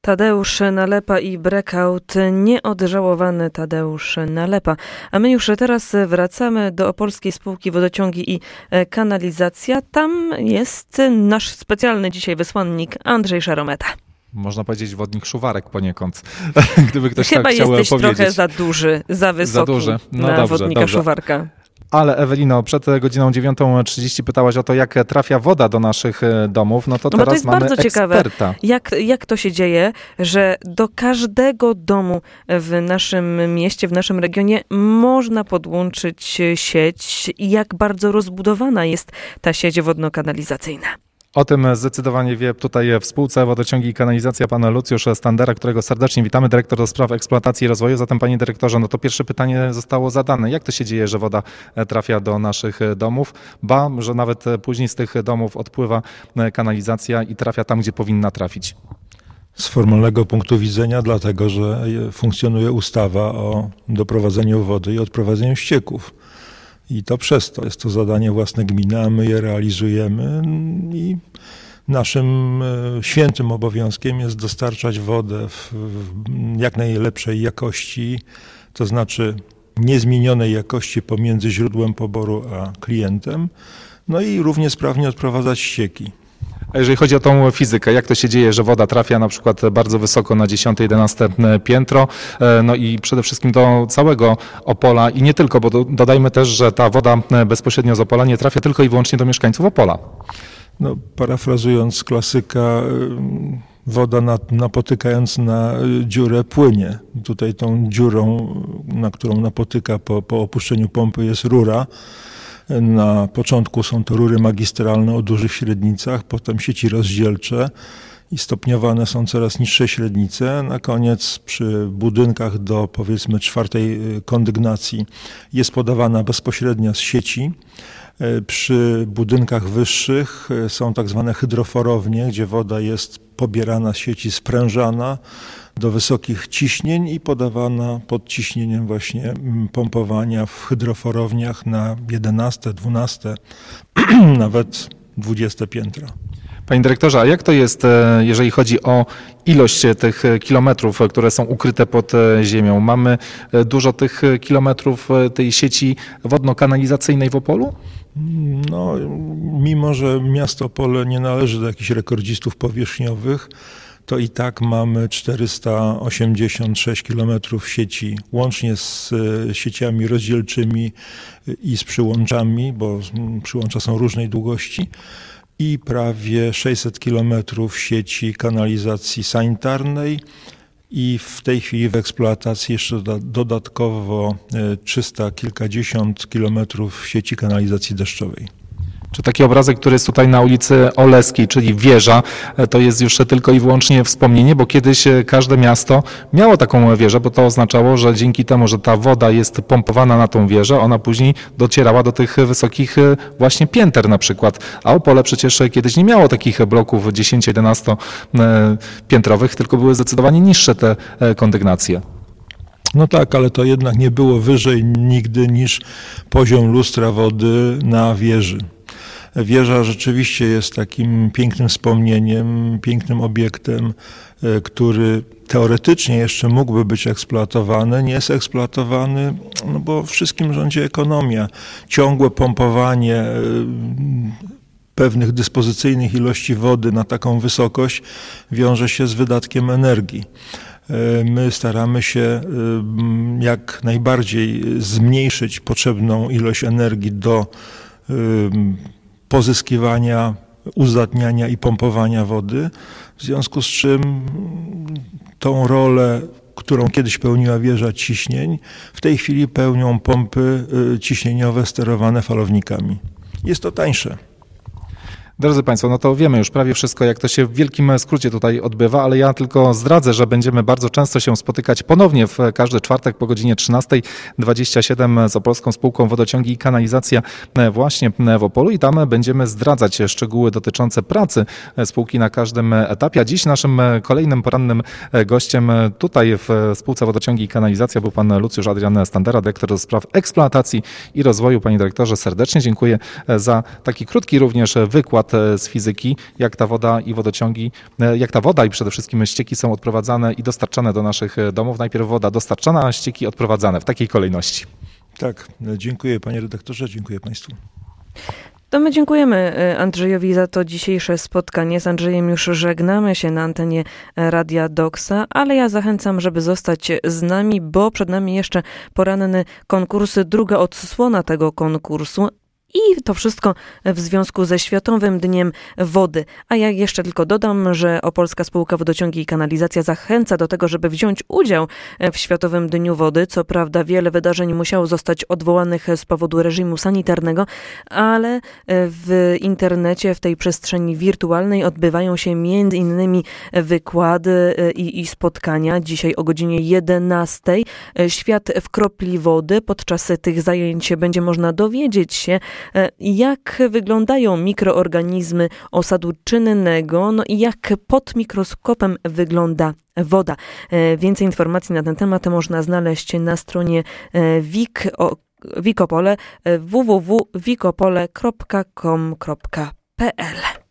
Tadeusz Nalepa i Breakout, nieodżałowany Tadeusz Nalepa. A my już teraz wracamy do Opolskiej Spółki Wodociągi i Kanalizacja. Tam jest nasz specjalny dzisiaj wysłannik Andrzej Szarometa. Można powiedzieć wodnik Szuwarek poniekąd, gdyby ktoś Chyba tak chciał powiedzieć. Chyba jesteś trochę za duży, za wysoki na wodnika Szuwarka. Ale Ewelino, przed godziną 9:30 pytałaś o to, jak trafia woda do naszych domów. No to teraz to jest mamy bardzo eksperta. Ciekawe, jak to się dzieje, że do każdego domu w naszym mieście, w naszym regionie można podłączyć sieć i jak bardzo rozbudowana jest ta sieć wodno-kanalizacyjna. O tym zdecydowanie wie tutaj w spółce Wodociągi i Kanalizacja pan Lucjusz Standera, którego serdecznie witamy, dyrektor do spraw eksploatacji i rozwoju. Zatem, panie dyrektorze, no to pierwsze pytanie zostało zadane. Jak to się dzieje, że woda trafia do naszych domów? Że nawet później z tych domów odpływa kanalizacja i trafia tam, gdzie powinna trafić? Z formalnego punktu widzenia, dlatego że funkcjonuje ustawa o doprowadzeniu wody i odprowadzeniu ścieków. I to przez to jest to zadanie własne gminy, a my je realizujemy i naszym świętym obowiązkiem jest dostarczać wodę w jak najlepszej jakości, to znaczy niezmienionej jakości pomiędzy źródłem poboru a klientem, no i równie sprawnie odprowadzać ścieki. A jeżeli chodzi o tą fizykę, jak to się dzieje, że woda trafia na przykład bardzo wysoko na 10-11 piętro, no i przede wszystkim do całego Opola i nie tylko, bo dodajmy też, że ta woda bezpośrednio z Opola nie trafia tylko i wyłącznie do mieszkańców Opola. No, parafrazując klasyka, woda napotykając na dziurę płynie. Tutaj tą dziurą, na którą napotyka po opuszczeniu pompy, jest rura. Na początku są to rury magistralne o dużych średnicach, potem sieci rozdzielcze i stopniowane są coraz niższe średnice. Na koniec przy budynkach do powiedzmy 4. kondygnacji jest podawana bezpośrednio z sieci. Przy budynkach wyższych są tak zwane hydroforownie, gdzie woda jest pobierana z sieci, sprężana do wysokich ciśnień i podawana pod ciśnieniem właśnie pompowania w hydroforowniach na 11, 12, nawet 20 piętra. Panie dyrektorze, a jak to jest, jeżeli chodzi o ilość tych kilometrów, które są ukryte pod ziemią? Mamy dużo tych kilometrów tej sieci wodno-kanalizacyjnej w Opolu? No, mimo że miasto Opole nie należy do jakichś rekordzistów powierzchniowych, to i tak mamy 486 kilometrów sieci, łącznie z sieciami rozdzielczymi i z przyłączami, bo przyłącza są różnej długości, i prawie 600 kilometrów sieci kanalizacji sanitarnej i w tej chwili w eksploatacji jeszcze dodatkowo 300 kilkadziesiąt kilometrów sieci kanalizacji deszczowej. Czy taki obrazek, który jest tutaj na ulicy Oleskiej, czyli wieża, to jest już tylko i wyłącznie wspomnienie, bo kiedyś każde miasto miało taką wieżę, bo to oznaczało, że dzięki temu, że ta woda jest pompowana na tą wieżę, ona później docierała do tych wysokich właśnie pięter na przykład. A Opole przecież kiedyś nie miało takich bloków 10-11 piętrowych, tylko były zdecydowanie niższe te kondygnacje. No tak, ale to jednak nie było wyżej nigdy niż poziom lustra wody na wieży. Wieża rzeczywiście jest takim pięknym wspomnieniem, pięknym obiektem, który teoretycznie jeszcze mógłby być eksploatowany, nie jest eksploatowany, no bo wszystkim rządzi ekonomia. Ciągłe pompowanie pewnych dyspozycyjnych ilości wody na taką wysokość wiąże się z wydatkiem energii. My staramy się jak najbardziej zmniejszyć potrzebną ilość energii do pozyskiwania, uzdatniania i pompowania wody, w związku z czym tą rolę, którą kiedyś pełniła wieża ciśnień, w tej chwili pełnią pompy ciśnieniowe sterowane falownikami. Jest to tańsze. Drodzy Państwo, no to wiemy już prawie wszystko, jak to się w wielkim skrócie tutaj odbywa, ale ja tylko zdradzę, że będziemy bardzo często się spotykać ponownie w każdy czwartek po godzinie 13:27 z Opolską Spółką Wodociągi i Kanalizacja właśnie w Opolu i tam będziemy zdradzać szczegóły dotyczące pracy spółki na każdym etapie. A dziś naszym kolejnym porannym gościem tutaj w Spółce Wodociągi i Kanalizacja był pan Lucjusz Adrian Standera, dyrektor do spraw eksploatacji i rozwoju. Panie dyrektorze, serdecznie dziękuję za taki krótki również wykład przykład z fizyki, jak ta woda i wodociągi, jak ta woda i przede wszystkim ścieki są odprowadzane i dostarczane do naszych domów. Najpierw woda dostarczana, a ścieki odprowadzane w takiej kolejności. Tak, dziękuję panie redaktorze, dziękuję państwu. To my dziękujemy Andrzejowi za to dzisiejsze spotkanie. Z Andrzejem już żegnamy się na antenie Radia Doksa, ale ja zachęcam, żeby zostać z nami, bo przed nami jeszcze poranny konkurs, druga odsłona tego konkursu. I to wszystko w związku ze Światowym Dniem Wody. A ja jeszcze tylko dodam, że Opolska Spółka Wodociągi i Kanalizacja zachęca do tego, żeby wziąć udział w Światowym Dniu Wody. Co prawda wiele wydarzeń musiało zostać odwołanych z powodu reżimu sanitarnego, ale w internecie, w tej przestrzeni wirtualnej odbywają się między innymi wykłady i spotkania. Dzisiaj o godzinie 11. Świat w kropli wody. Podczas tych zajęć będzie można dowiedzieć się, jak wyglądają mikroorganizmy osadu czynnego, no i jak pod mikroskopem wygląda woda. Więcej informacji na ten temat można znaleźć na stronie Wikopole www.wikopole.com.pl.